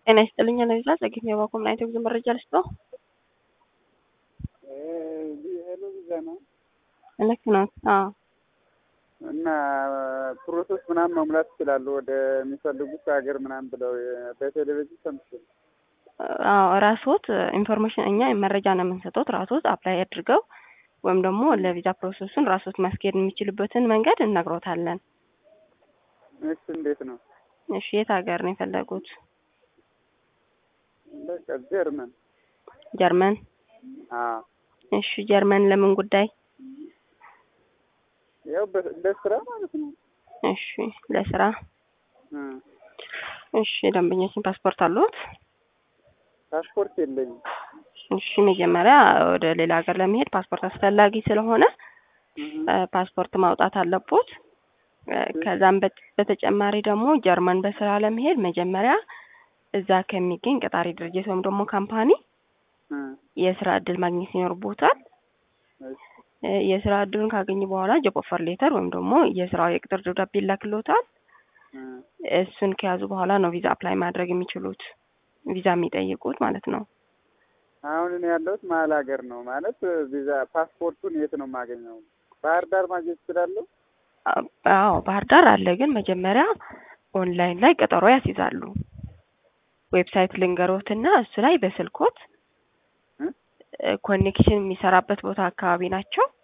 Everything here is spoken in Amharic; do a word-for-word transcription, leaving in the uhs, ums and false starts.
ጤና ይስጥልኝ ለዛ ዘግይት ነው ባቆም ላይ ተጉዞ መረጃ ልስጦ እ ሄሎ ቪዛ ነው ልክ ነው። አዎ እና ፕሮሰስ ምናምን መሙላት ይችላሉ ወደ የሚፈልጉት ሀገር ምናምን ብለው በቴሌቪዥን ሰምቼ። አዎ ራስዎት ኢንፎርሜሽን እኛ መረጃ ነው የምንሰጠው። ራስዎት አፕላይ አድርገው ወይም ደግሞ ለቪዛ ፕሮሰሱን ራስዎት ማስኬድ የሚችሉበትን መንገድ እንነግሮታለን። እሺ እንዴት ነው? እሺ የት ሀገር ነው የፈለጉት? በቃ ጀርመን። ጀርመን? አዎ እሺ ጀርመን ለምን ጉዳይ? ያው ለስራ ማለት ነው። እሺ ለስራ። እ እሺ ደንበኛችን ፓስፖርት አለዎት? ፓስፖርት የለኝም። እሺ መጀመሪያ ወደ ሌላ ሀገር ለመሄድ ፓስፖርት አስፈላጊ ስለሆነ ፓስፖርት ማውጣት አለቦት። ከዛም በተጨማሪ ደግሞ ጀርመን በስራ ለመሄድ መጀመሪያ እዛ ከሚገኝ ቀጣሪ ድርጅት ወይም ደግሞ ካምፓኒ የስራ እድል ማግኘት ይኖርቦታል። የስራ እድሉን ካገኙ በኋላ ጆብ ኦፈር ሌተር ወይም ደግሞ የስራው የቅጥር ደብዳቤ ይላክልዎታል። እሱን ከያዙ በኋላ ነው ቪዛ አፕላይ ማድረግ የሚችሉት፣ ቪዛ የሚጠይቁት ማለት ነው። አሁን እኔ ያለሁት መሀል ሀገር ነው ማለት ቪዛ ፓስፖርቱን የት ነው የማገኘው? ባህር ዳር ማግኘት እችላለሁ? አዎ ባህር ዳር አለ፣ ግን መጀመሪያ ኦንላይን ላይ ቀጠሮ ያስይዛሉ። ዌብሳይት ልንገሮትና እሱ ላይ በስልኮት ኮኔክሽን የሚሰራበት ቦታ አካባቢ ናቸው